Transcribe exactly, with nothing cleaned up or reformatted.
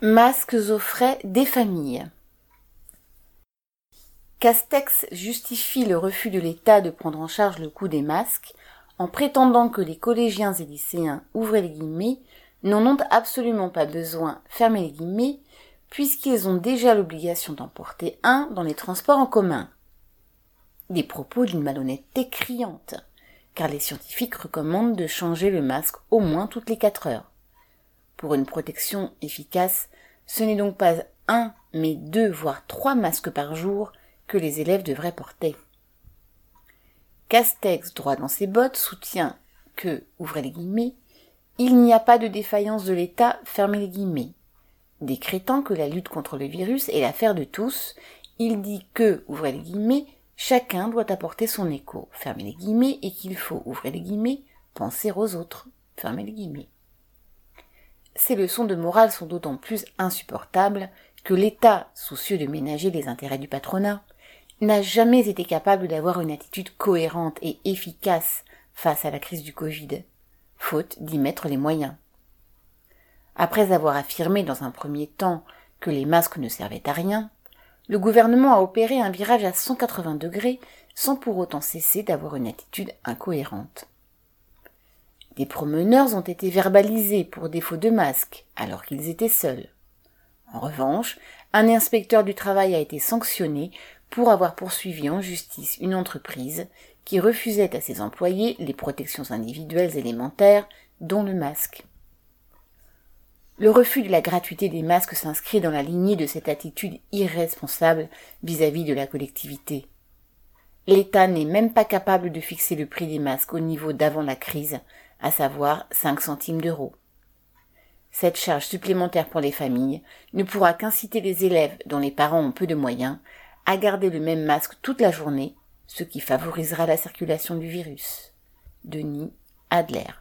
Masques aux frais des familles. Castex justifie le refus de l'État de prendre en charge le coût des masques en prétendant que les collégiens et lycéens, ouvrez les guillemets, n'en ont absolument pas besoin, fermez les guillemets, puisqu'ils ont déjà l'obligation d'en porter un dans les transports en commun. Des propos d'une malhonnêteté criante, car les scientifiques recommandent de changer le masque au moins toutes les quatre heures. Pour une protection efficace, ce n'est donc pas un, mais deux, voire trois masques par jour que les élèves devraient porter. Castex, droit dans ses bottes, soutient que, ouvrez les guillemets, il n'y a pas de défaillance de l'État, fermez les guillemets. Décrétant que la lutte contre le virus est l'affaire de tous, il dit que, ouvrez les guillemets, chacun doit apporter son écho, fermez les guillemets, et qu'il faut, ouvrez les guillemets, penser aux autres, fermez les guillemets. Ces leçons de morale sont d'autant plus insupportables que l'État, soucieux de ménager les intérêts du patronat, n'a jamais été capable d'avoir une attitude cohérente et efficace face à la crise du Covid, faute d'y mettre les moyens. Après avoir affirmé dans un premier temps que les masques ne servaient à rien, le gouvernement a opéré un virage à cent quatre-vingts degrés sans pour autant cesser d'avoir une attitude incohérente. Des promeneurs ont été verbalisés pour défaut de masque, alors qu'ils étaient seuls. En revanche, un inspecteur du travail a été sanctionné pour avoir poursuivi en justice une entreprise qui refusait à ses employés les protections individuelles élémentaires, dont le masque. Le refus de la gratuité des masques s'inscrit dans la lignée de cette attitude irresponsable vis-à-vis de la collectivité. L'État n'est même pas capable de fixer le prix des masques au niveau d'avant la crise, à savoir cinq centimes d'euros. Cette charge supplémentaire pour les familles ne pourra qu'inciter les élèves dont les parents ont peu de moyens à garder le même masque toute la journée, ce qui favorisera la circulation du virus. Denis Adler.